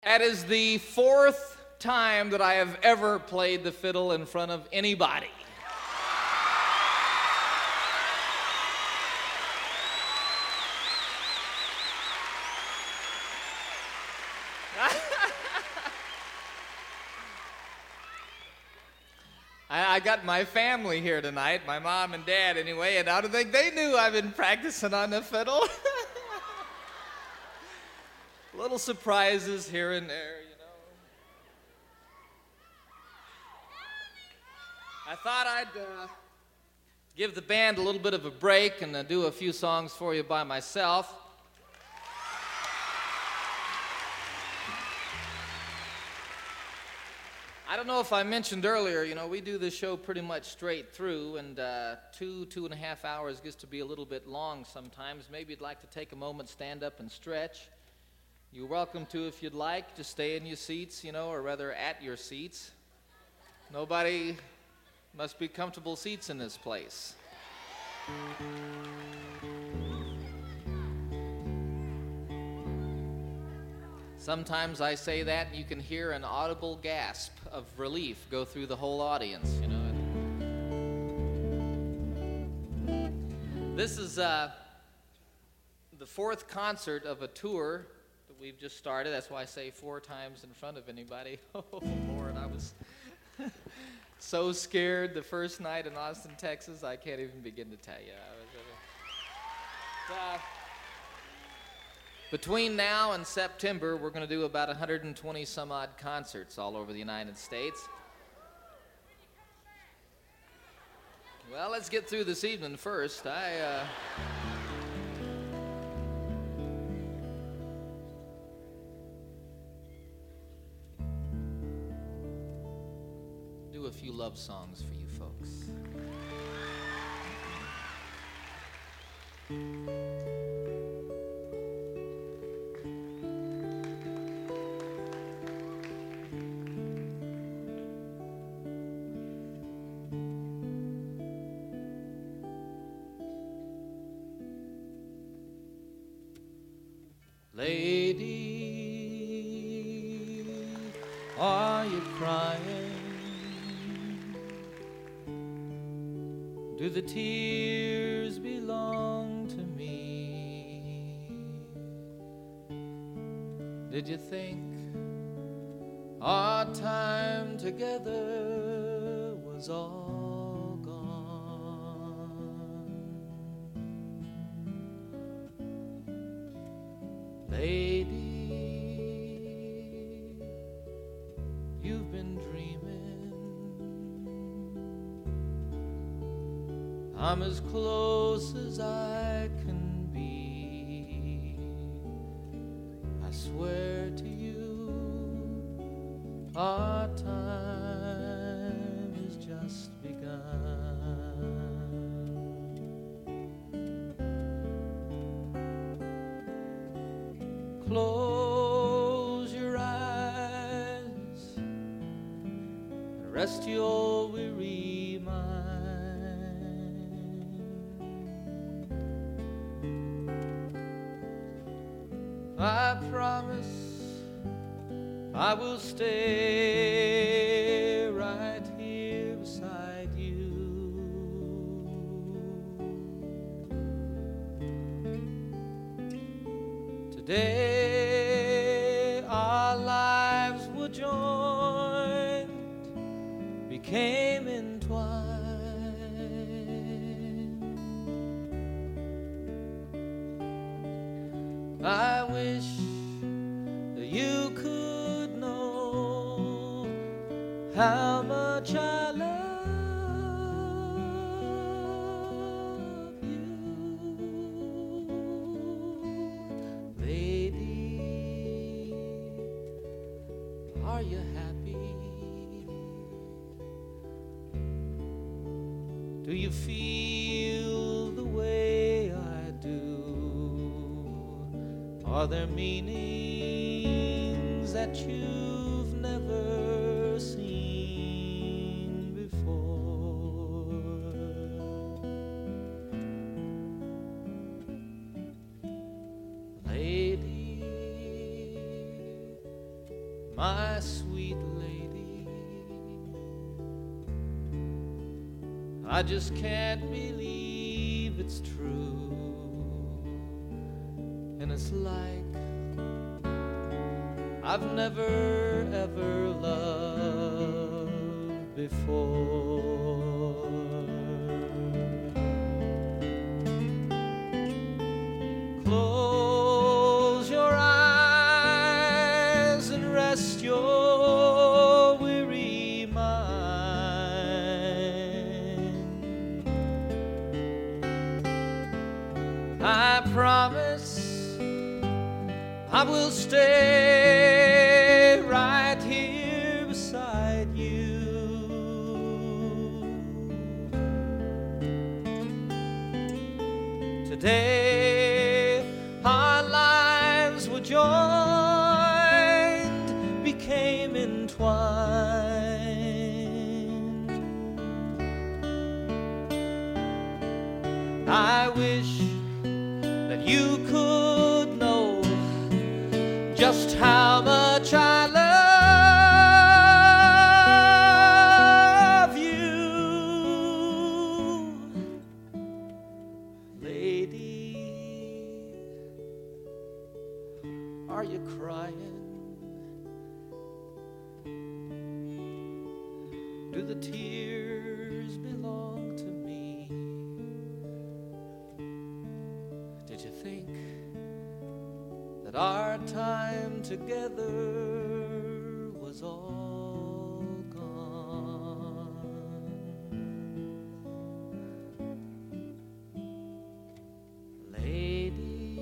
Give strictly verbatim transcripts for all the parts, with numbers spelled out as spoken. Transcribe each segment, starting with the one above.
That is the fourth time that I have ever played the fiddle in front of anybody. I got my family here tonight, my mom and dad anyway, and I don't think they knew I've been practicing on the fiddle. Little surprises here and there, you know. I thought I'd uh, give the band a little bit of a break and uh, do a few songs for you by myself. I don't know if I mentioned earlier, you know, we do this show pretty much straight through, and uh, two, two and a half hours gets to be a little bit long sometimes. Maybe you'd like to take a moment, stand up and stretch. You're welcome to if you'd like. Just stay in your seats, you know, or rather at your seats. Nobody must be comfortable seats in this place. Sometimes I say that and you can hear an audible gasp of relief go through the whole audience, you know. This is uh, the fourth concert of a tour that we've just started. That's why I say four times in front of anybody. Oh, Lord, I was so scared the first night in Austin, Texas, I can't even begin to tell you. I was, uh, Between now and September, we're going to do about one hundred twenty some odd concerts all over the United States. Well, let's get through this evening first. I, uh... do a few love songs for you folks. Lady, are you crying? Do the tears belong to me? Did you think our time together was all gone? Lady, you've been dreaming. I'm as close as I can be. I swear to you, our time has just begun. Close your eyes and rest your weary mind. I promise I will stay right here beside you. Today our lives were joined, became entwined. I wish that you could know how much I love you. Lady, are you happy? Do you feel the way I do? Are there meanings that you've never seen before? Lady, my sweet lady. I just can't believe it's true, and it's like I've never ever loved before. Close your eyes and rest your weary mind. I promise I will stay right here beside you. Today our lives were joined, became entwined. I wish that you could know just how much I love you, lady. Are you crying? Do the tears belong to me? Did you think that our time together was all gone? Lady,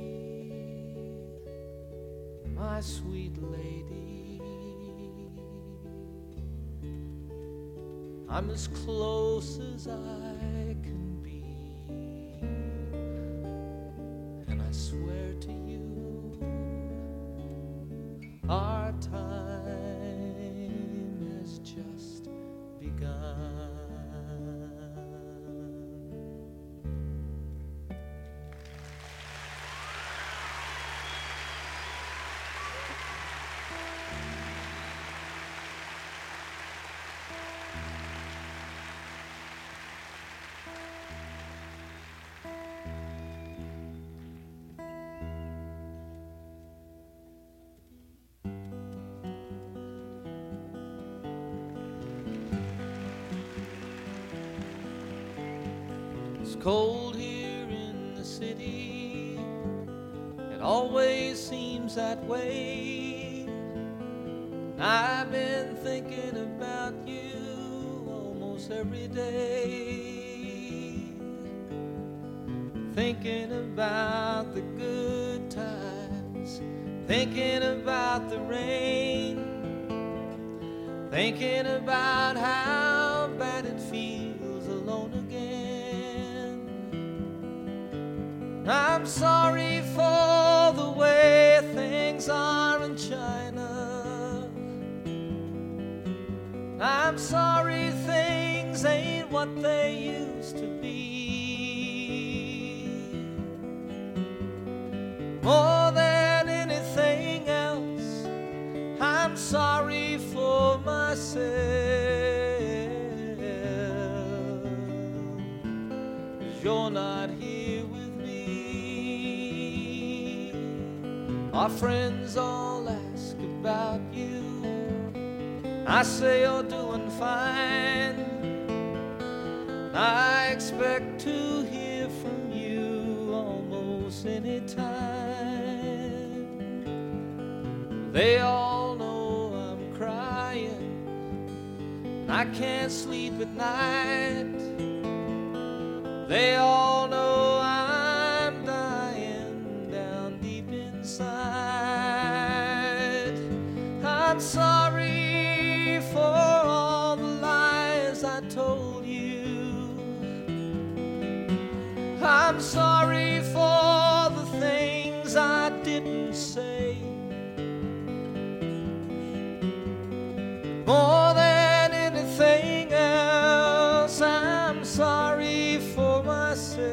my sweet lady, I'm as close as I can be, and I swear to you our time has just begun. It's cold here in the city, it always seems that way. I've been thinking about you almost every day, thinking about the good times, thinking about the rain, thinking about how bad it feels alone again. I'm sorry for the way things are in China. I'm sorry things ain't what they used to be. More than anything else, I'm sorry for myself, 'cause you're not here with me. Our friends all ask about you, I say you're doing fine. I expect to hear from you almost any time. They all know I'm crying, I can't sleep at night. They all know I'm dying down deep inside. I'm sorry for all the lies I told you. I'm sorry for the things I didn't say. More than anything else, I'm sorry for myself.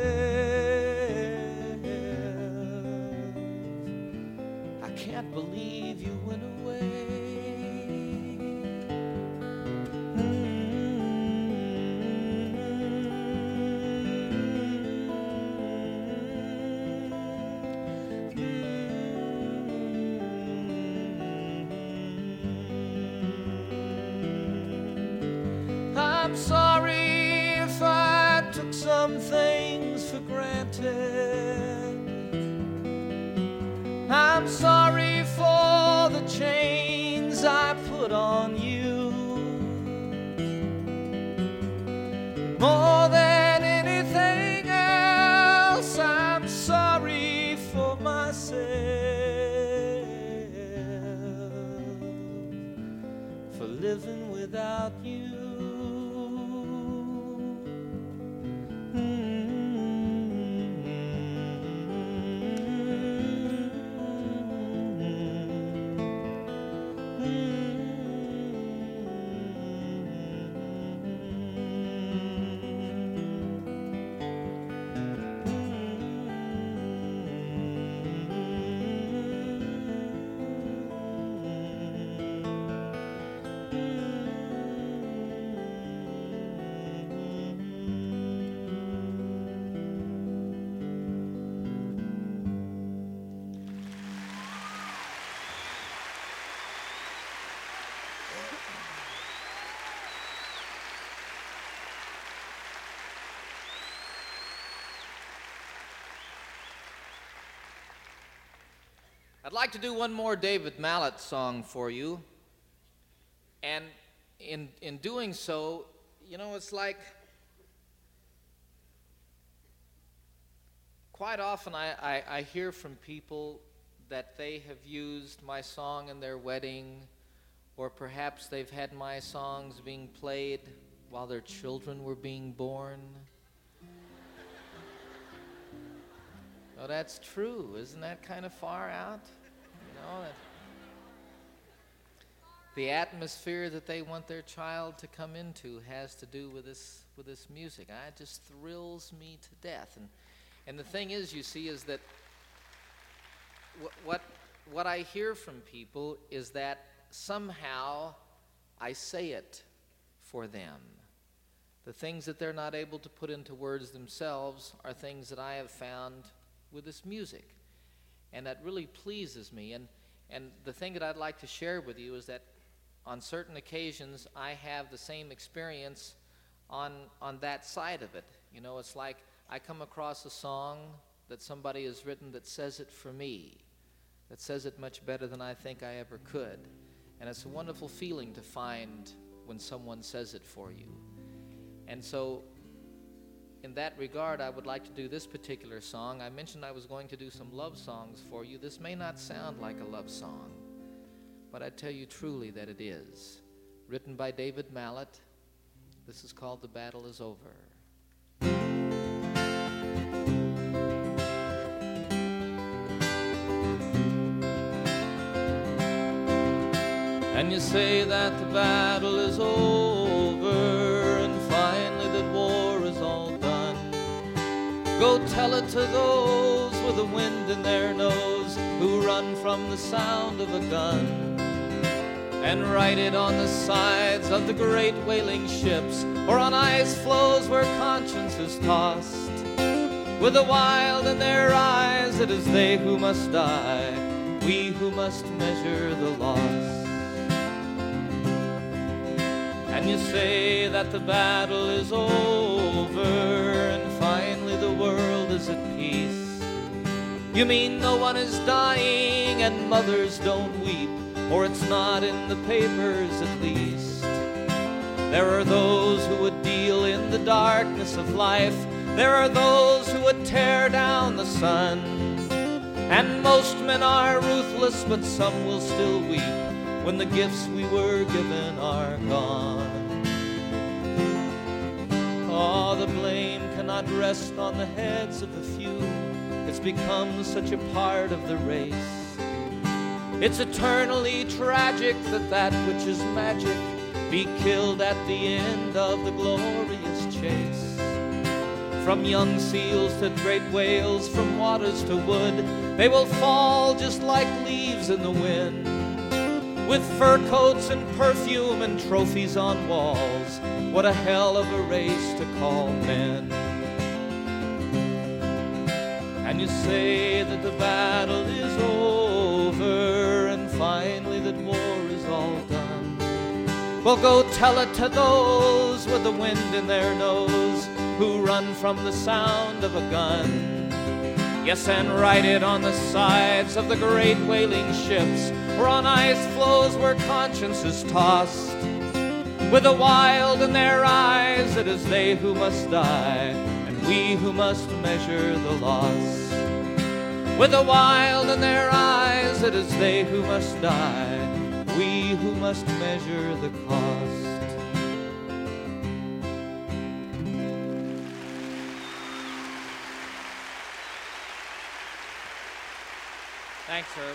I can't believe you went away. I'm sorry if I took some things for granted. I'm sorry for the chains I put on you. More than anything else, I'm sorry for myself, for living without you. I'd like to do one more David Mallet song for you. And in in doing so, you know, it's like quite often I, I, I hear from people that they have used my song in their wedding, or perhaps they've had my songs being played while their children were being born. Oh, that's true. Isn't that kind of far out? You know, that the atmosphere that they want their child to come into has to do with this with this music. Ah, it just thrills me to death. And and the thing is, you see, is that what what, what I hear from people is that somehow I say it for them. The things that they're not able to put into words themselves are things that I have found with this music, and that really pleases me. And and the thing that I'd like to share with you is that on certain occasions I have the same experience on on that side of it. You know, it's like I come across a song that somebody has written that says it for me, that says it much better than I think I ever could. And it's a wonderful feeling to find when someone says it for you. And so in that regard, I would like to do this particular song. I mentioned I was going to do some love songs for you. This may not sound like a love song, but I tell you truly that it is. Written by David Mallet. This is called The Battle Is Over. And you say that the battle is over, and finally that war is all done. Go tell it to those with the wind in their nose, who run from the sound of a gun. And write it on the sides of the great whaling ships, or on ice floes where conscience is tossed. With the wild in their eyes, it is they who must die, we who must measure the loss. And you say that the battle is over, and finally the world is at peace. You mean no one is dying, and mothers don't weep, or it's not in the papers at least. There are those who would deal in the darkness of life. There are those who would tear down the sun. And most men are ruthless, but some will still weep when the gifts we were given are gone. Oh, the blame cannot rest on the heads of the few. It's become such a part of the race. It's eternally tragic that that which is magic be killed at the end of the glorious chase. From young seals to great whales, from waters to wood, they will fall just like leaves in the wind. With fur coats and perfume and trophies on walls, what a hell of a race to call men. And you say that the battle is over, and finally that war is all done. Well, go tell it to those with the wind in their nose who run from the sound of a gun. Yes, and write it on the sides of the great whaling ships, or on ice floes where conscience is tossed. With the wild in their eyes, it is they who must die, and we who must measure the loss. With the wild in their eyes, it is they who must die, we who must measure the cost. Thanks, Herb.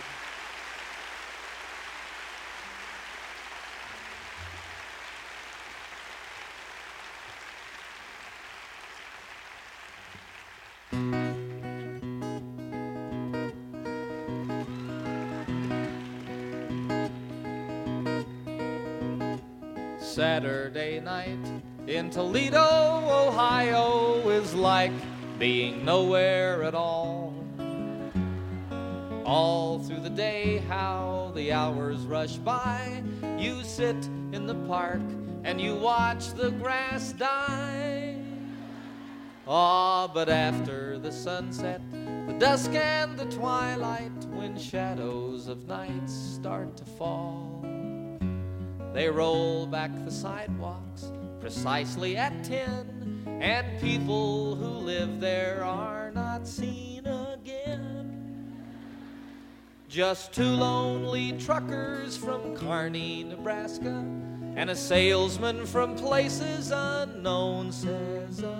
Saturday night in Toledo, Ohio is like being nowhere at all. All through the day, how the hours rush by. You sit in the park and you watch the grass die. Ah, but after the sunset, the dusk and the twilight, when shadows of night start to fall, they roll back the sidewalks precisely at ten, and people who live there are not seen again. Just two lonely truckers from Kearney, Nebraska, and a salesman from places unknown says, uh,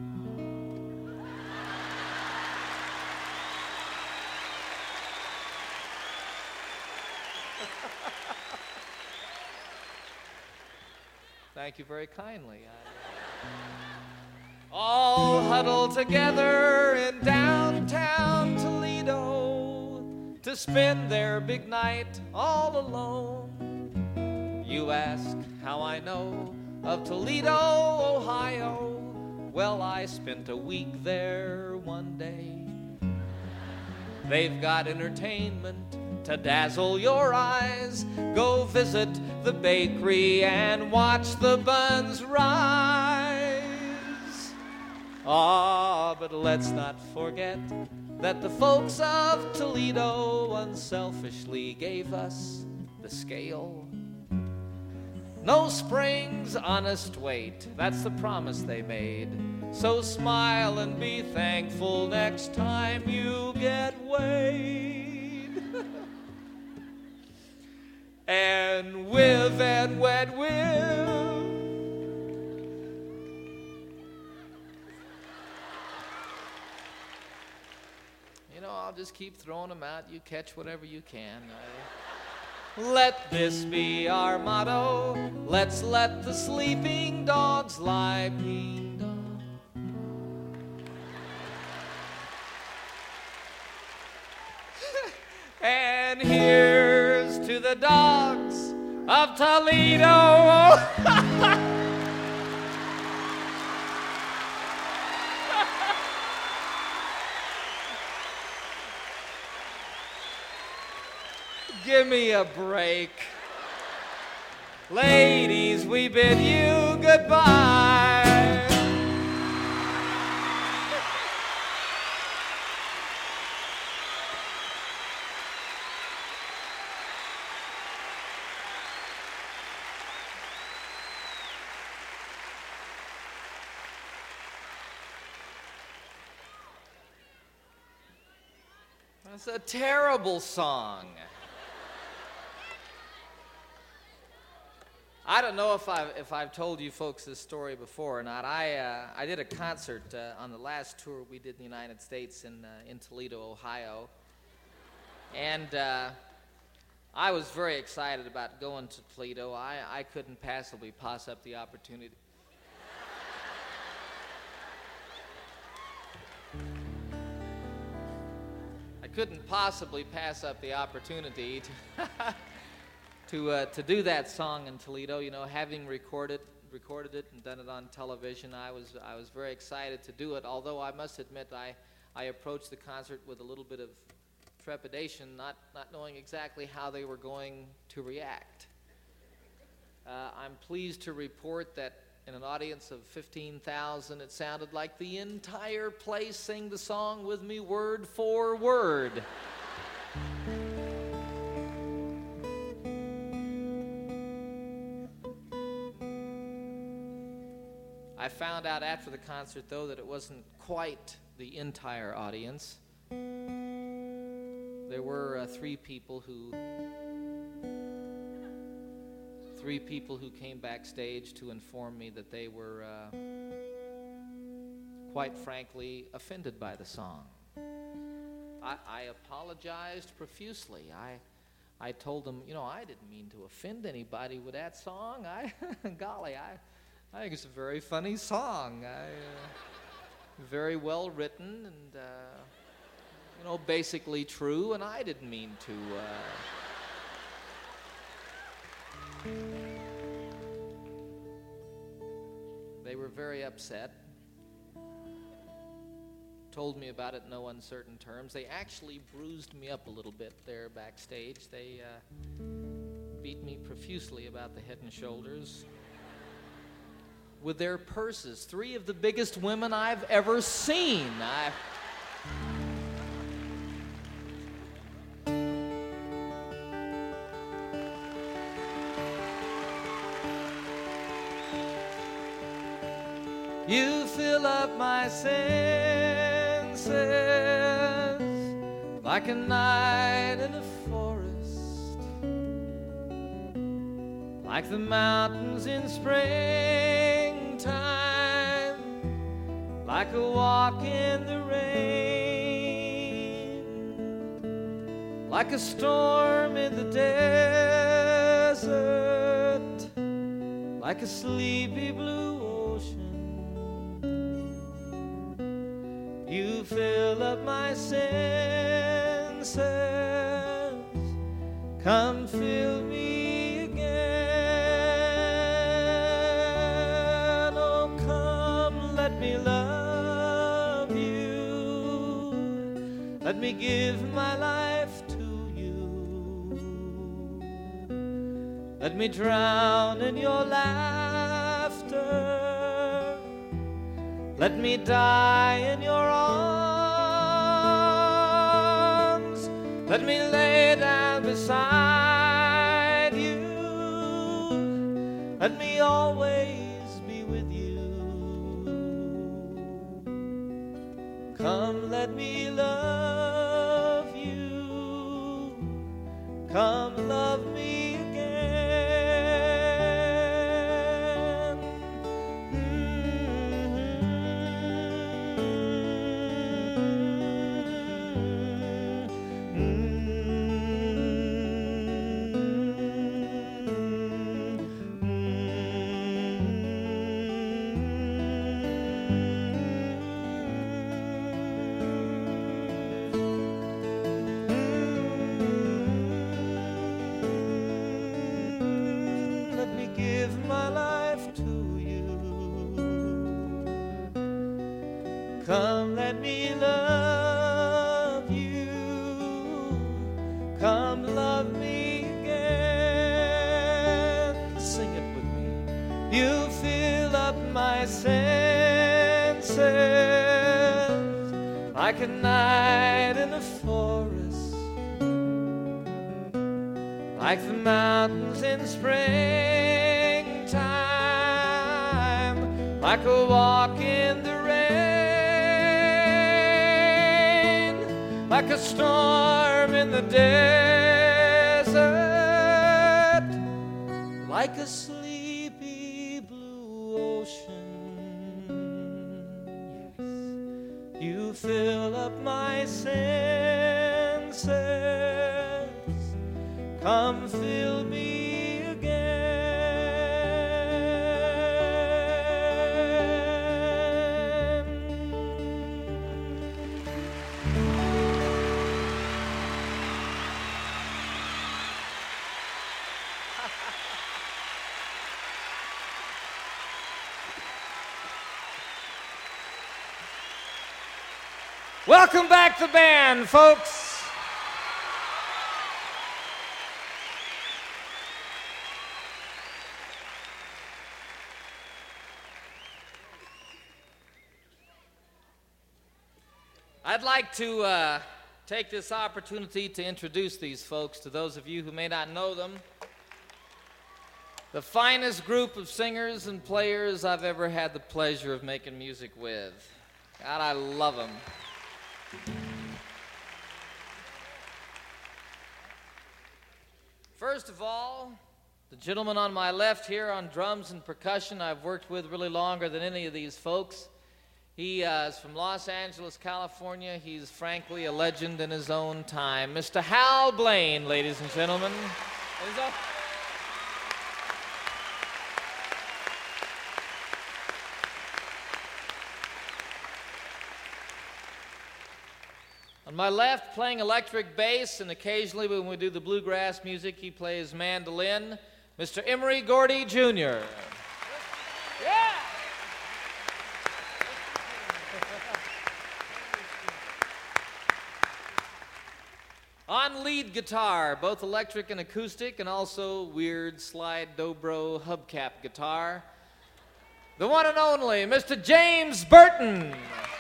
Thank you very kindly. I, all huddled together in downtown Toledo to spend their big night all alone. You ask how I know of Toledo, Ohio. Well, I spent a week there one day. They've got entertainment to dazzle your eyes. Go visit the bakery and watch the buns rise. Ah, but let's not forget that the folks of Toledo unselfishly gave us the scale. No springs, honest weight, that's the promise they made. So smile and be thankful next time you get weighed. And with and wet will. You know, I'll just keep throwing them out. You catch whatever you can. I... Let this be our motto. Let's let the sleeping dogs lie. Ding dong. And here's to the dogs of Toledo. Give me a break. Ladies, we bid you goodbye. That's a terrible song. I don't know if I've, if I've told you folks this story before or not. I, uh, I did a concert uh, on the last tour we did in the United States in, uh, in Toledo, Ohio. And uh, I was very excited about going to Toledo. I, I couldn't possibly pass up the opportunity. I couldn't possibly pass up the opportunity to... To, uh, to do that song in Toledo. You know, having recorded recorded it and done it on television, I was I was very excited to do it. Although I must admit, I I approached the concert with a little bit of trepidation, not not knowing exactly how they were going to react. Uh, I'm pleased to report that in an audience of fifteen thousand, it sounded like the entire place sang the song with me word for word. I found out after the concert, though, that it wasn't quite the entire audience. There were uh, three people who three people who came backstage to inform me that they were, uh, quite frankly, offended by the song. I, I apologized profusely. I, I told them, you know, I didn't mean to offend anybody with that song. I, golly, I, I think it's a very funny song. I, uh, very well written and, uh, you know, basically true, and I didn't mean to. Uh, They were very upset, told me about it in no uncertain terms. They actually bruised me up a little bit there backstage. They uh, beat me profusely about the head and shoulders with their purses. Three of the biggest women I've ever seen. I... You fill up my senses like a night in a forest, like the mountains in springtime, like a walk in the rain, like a storm in the desert, like a sleepy blue ocean. You fill up my senses, come fill me again. Oh, come, let me love you, let me give my life to you, let me drown in your laughter, let me die in your arms. Let me lay down beside you. Let me always be with you. Come, let me love you. Come, love me again. Come, let me love you. Come, love me again. Sing it with me. You fill up my senses like a night in a forest, like the mountains in springtime, like a walk in the like a storm in the desert, like a sleepy blue ocean. Yes, you fill up my senses. Come fill me again. Welcome back to the band, folks. I'd like to uh, take this opportunity to introduce these folks to those of you who may not know them. The finest group of singers and players I've ever had the pleasure of making music with. God, I love them. First of all, the gentleman on my left here on drums and percussion I've worked with really longer than any of these folks. He uh, is from Los Angeles, California. He's frankly a legend in his own time. Mister Hal Blaine, ladies and gentlemen. On my left, playing electric bass, and occasionally when we do the bluegrass music, he plays mandolin, Mister Emory Gordy, Junior Yeah! On lead guitar, both electric and acoustic, and also weird slide dobro hubcap guitar, the one and only Mister James Burton.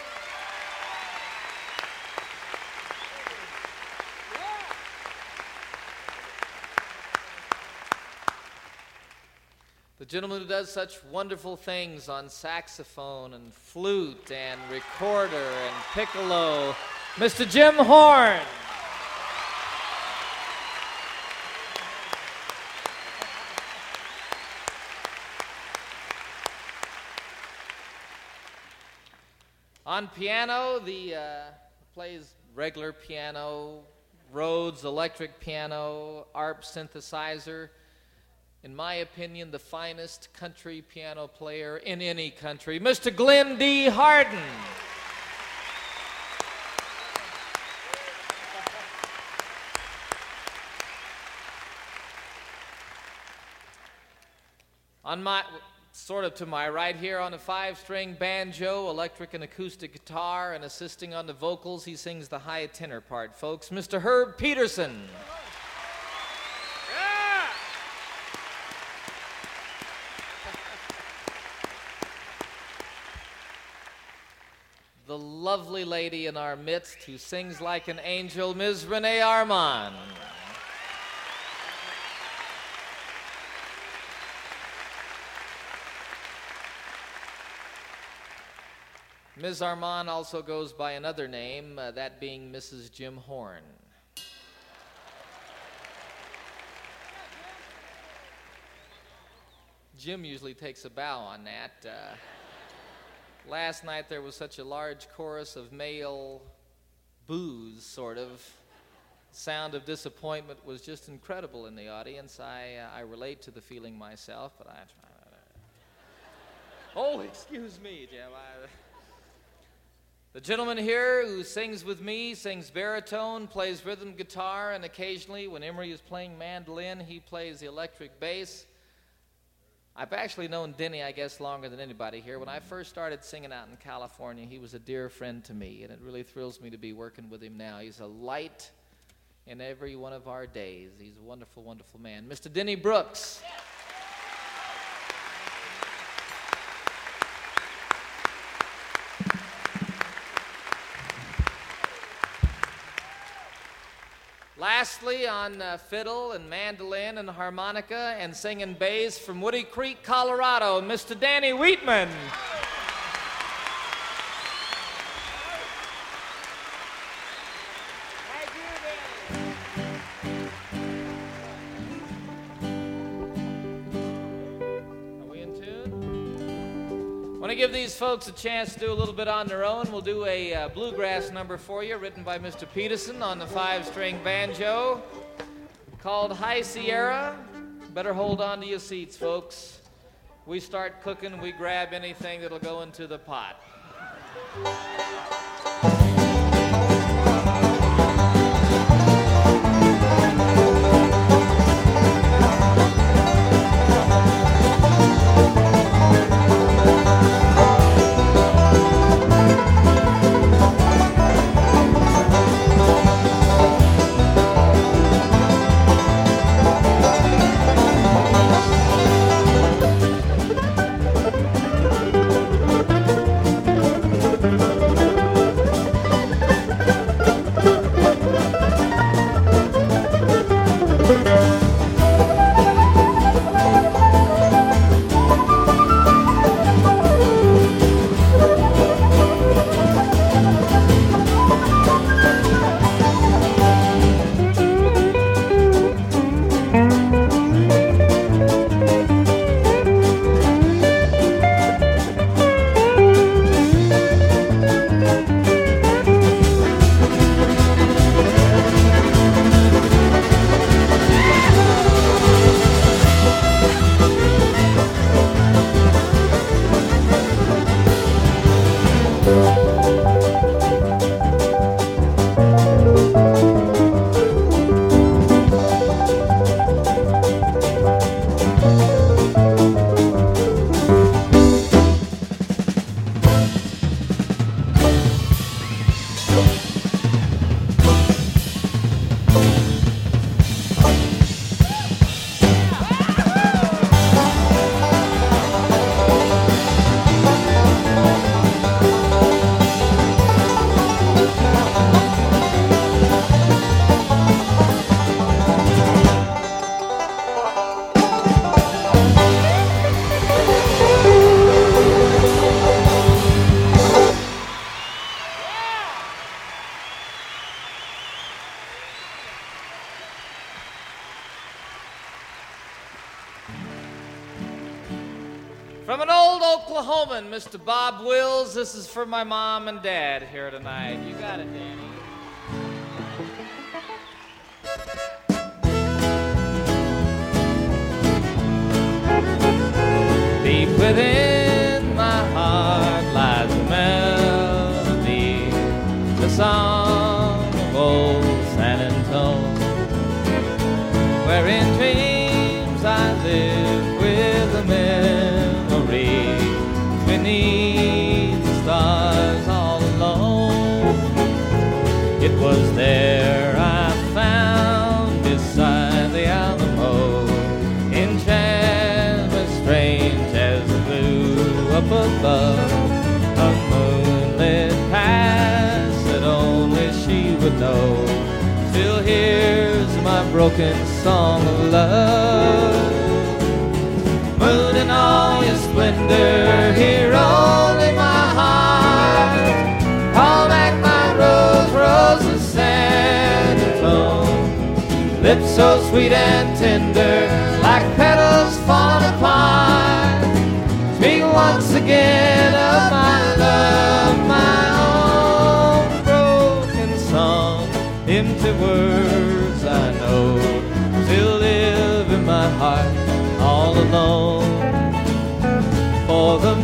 The gentleman who does such wonderful things on saxophone and flute and recorder and piccolo, Mister Jim Horn. On piano, the uh, plays regular piano, Rhodes electric piano, A R P synthesizer. In my opinion, the finest country piano player in any country, Mister Glenn D. Harden. On my, sort of to my right here on a five-string banjo, electric and acoustic guitar, and assisting on the vocals, he sings the high tenor part, folks, Mister Herb Peterson. The lovely lady in our midst who sings like an angel, Miz Renee Armand. Miz Armand also goes by another name, uh, that being Missus Jim Horn. Jim usually takes a bow on that. Uh, Last night there was such a large chorus of male boos, sort of. Sound of disappointment was just incredible in the audience. I, uh, I relate to the feeling myself, but I... Oh, excuse me, Jim. I... The gentleman here who sings with me, sings baritone, plays rhythm guitar, and occasionally when Emory is playing mandolin, he plays the electric bass. I've actually known Denny, I guess, longer than anybody here. When I first started singing out in California, he was a dear friend to me, and it really thrills me to be working with him now. He's a light in every one of our days. He's a wonderful, wonderful man. Mister Denny Brooks. Lastly, on uh, fiddle and mandolin and harmonica and singing bass from Woody Creek, Colorado, Mister Danny Wheatman. Are we in tune? I want to give these folks a chance to do a little bit on their own. We'll do a uh, bluegrass number for you, written by Mister Peterson on the five-string banjo, called High Sierra. Better hold on to your seats, folks. We start cooking, we grab anything that'll go into the pot. Thank you. From an old Oklahoman, Mister Bob Wills, this is for my mom and dad here tonight. You got it, Danny. Deep within my heart lies a melody, the song of old San Antone, where in dreams I live with a memory beneath the stars all alone. It was there I found beside the Alamo enchantment strange as the blue up above, a moonlit past that only she would know. Still here's my broken song of love. Moon in all your splendor, here only my heart. Call back my rose, rose of San Antone. Lips so sweet and tender, like petals falling apart. Speak once again of my love, my own broken song. Empty words I know still live in my heart all alone. For the